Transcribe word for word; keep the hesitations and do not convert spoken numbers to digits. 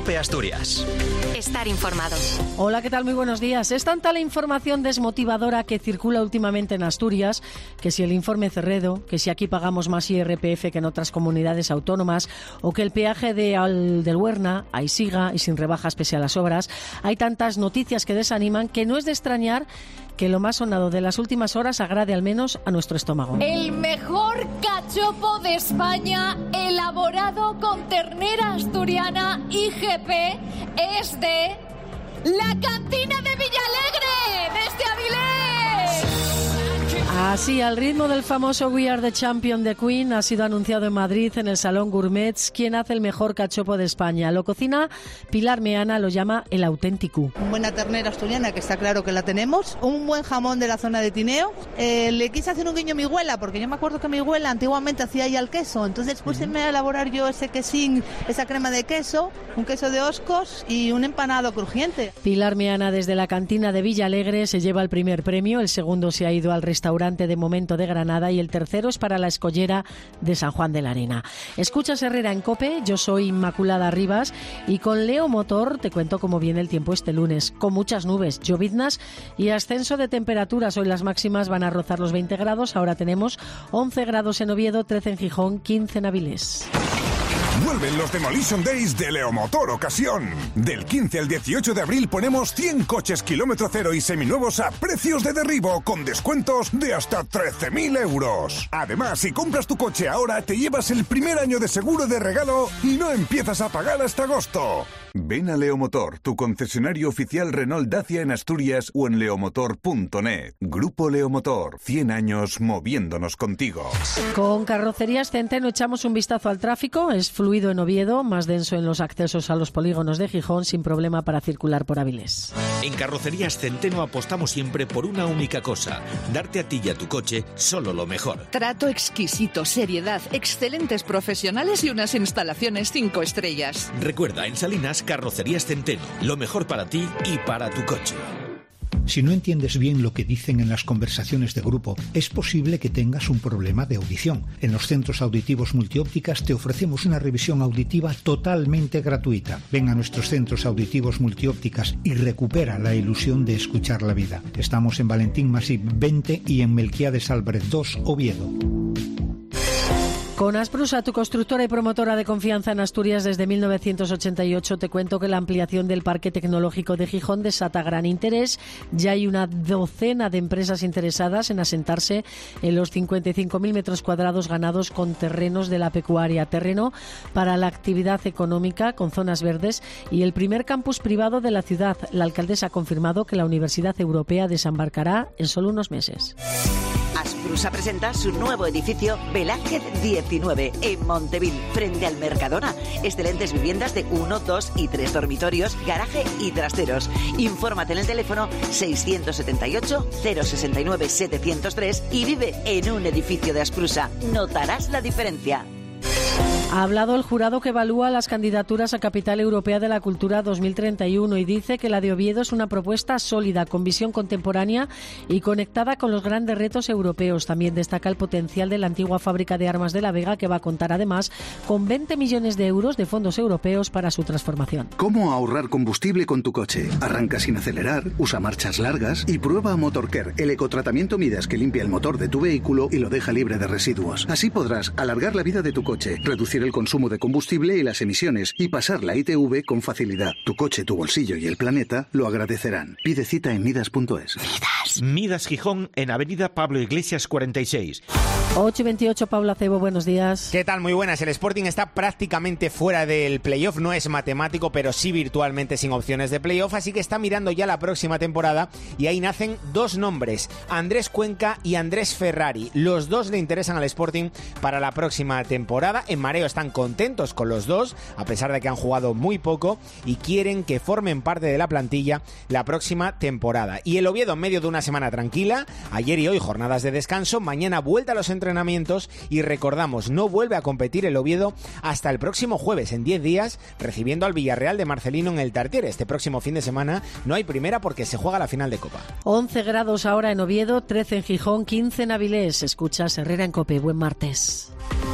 COPE Asturias. Estar informado. Hola, ¿qué tal? Muy buenos días. Es tanta la información desmotivadora que circula últimamente en Asturias, que si el informe Cerredo, que si aquí pagamos más I R P F que en otras comunidades autónomas, o que el peaje de Al del Huerna ahí siga y sin rebajas pese a las obras. Hay tantas noticias que desaniman que no es de extrañar que lo más sonado de las últimas horas agrade al menos a nuestro estómago. El mejor cachopo de España, elaborado con ternera asturiana I G P, es de la Cantina de Villalegre, desde Avilés. Así, al ritmo del famoso We Are the Champion de Queen, ha sido anunciado en Madrid, en el Salón Gourmets, quién hace el mejor cachopo de España. Lo cocina Pilar Meana, lo llama el auténtico. Buena ternera asturiana, que está claro que la tenemos. Un buen jamón de la zona de Tineo. Eh, le quise hacer un guiño a mi abuela, porque yo me acuerdo que mi abuela antiguamente hacía ahí al queso. Entonces puse uh-huh. a elaborar yo ese quesín, esa crema de queso, un queso de Oscos y un empanado crujiente. Pilar Meana, desde la Cantina de Villalegre, se lleva el primer premio. El segundo se ha ido al restaurante de Momento de Granada y el tercero es para la Escollera de San Juan de la Arena. Escuchas Herrera en COPE, yo soy Inmaculada Rivas y con Leo Motor te cuento cómo viene el tiempo este lunes, con muchas nubes, lloviznas y ascenso de temperaturas. Hoy las máximas van a rozar los veinte grados, ahora tenemos once grados en Oviedo, trece en Gijón, quince en Avilés. Vuelven los Demolition Days de Leomotor Ocasión. Del quince al dieciocho de abril ponemos cien coches kilómetro cero y seminuevos a precios de derribo con descuentos de hasta trece mil euros. Además, si compras tu coche ahora, te llevas el primer año de seguro de regalo y no empiezas a pagar hasta agosto. Ven a Leomotor, tu concesionario oficial Renault Dacia en Asturias o en leomotor punto net. Grupo Leomotor, cien años moviéndonos contigo. Con Carrocerías Centeno echamos un vistazo al tráfico. Es fluido en Oviedo, más denso en los accesos a los polígonos de Gijón, sin problema para circular por Avilés. En Carrocerías Centeno apostamos siempre por una única cosa: darte a ti y a tu coche solo lo mejor. Trato exquisito, seriedad, excelentes profesionales y unas instalaciones cinco estrellas. Recuerda, en Salinas, Carrocerías Centeno, lo mejor para ti y para tu coche. Si no entiendes bien lo que dicen en las conversaciones de grupo, es posible que tengas un problema de audición. En los centros auditivos Multiópticas te ofrecemos una revisión auditiva totalmente gratuita. Ven a nuestros centros auditivos Multiópticas y recupera la ilusión de escuchar la vida. Estamos en Valentín Masip veinte y en Melquiades Álvarez dos, Oviedo. Con Asprusa, tu constructora y promotora de confianza en Asturias desde mil novecientos ochenta y ocho, te cuento que la ampliación del Parque Tecnológico de Gijón desata gran interés. Ya hay una docena de empresas interesadas en asentarse en los cincuenta y cinco mil metros cuadrados ganados con terrenos de la pecuaria. Terreno para la actividad económica con zonas verdes y el primer campus privado de la ciudad. La alcaldesa ha confirmado que la Universidad Europea desembarcará en solo unos meses. Asprusa presenta su nuevo edificio Velázquez diecinueve en Montevil, frente al Mercadona. Excelentes viviendas de uno, dos y tres dormitorios, garaje y trasteros. Infórmate en el teléfono seiscientos setenta y ocho, cero sesenta y nueve, setecientos tres y vive en un edificio de Asprusa. Notarás la diferencia. Ha hablado el jurado que evalúa las candidaturas a Capital Europea de la Cultura dos mil treinta y uno y dice que la de Oviedo es una propuesta sólida, con visión contemporánea y conectada con los grandes retos europeos. También destaca el potencial de la antigua fábrica de armas de La Vega, que va a contar además con veinte millones de euros de fondos europeos para su transformación. ¿Cómo ahorrar combustible con tu coche? Arranca sin acelerar, usa marchas largas y prueba Motorcare, el ecotratamiento Midas que limpia el motor de tu vehículo y lo deja libre de residuos. Así podrás alargar la vida de tu coche, reducir el consumo de combustible y las emisiones y pasar la I T V con facilidad. Tu coche, tu bolsillo y el planeta lo agradecerán. Pide cita en midas punto es. Midas. Midas Gijón, en Avenida Pablo Iglesias cuarenta y seis. ocho y veintiocho, Paula Cebo, buenos días. ¿Qué tal? Muy buenas. El Sporting está prácticamente fuera del playoff, no es matemático, pero sí virtualmente sin opciones de playoff, así que está mirando ya la próxima temporada y ahí nacen dos nombres, Andrés Cuenca y Andrés Ferrari. Los dos le interesan al Sporting para la próxima temporada. En Mareo están contentos con los dos, a pesar de que han jugado muy poco, y quieren que formen parte de la plantilla la próxima temporada. Y el Oviedo, en medio de una semana tranquila, ayer y hoy jornadas de descanso, mañana vuelta a los entrenamientos y recordamos, no vuelve a competir el Oviedo hasta el próximo jueves, en diez días, recibiendo al Villarreal de Marcelino en el Tartiere. Este próximo fin de semana no hay primera porque se juega la final de Copa. once grados ahora en Oviedo, trece en Gijón, quince en Avilés. Escuchas Herrera en COPE. Buen martes.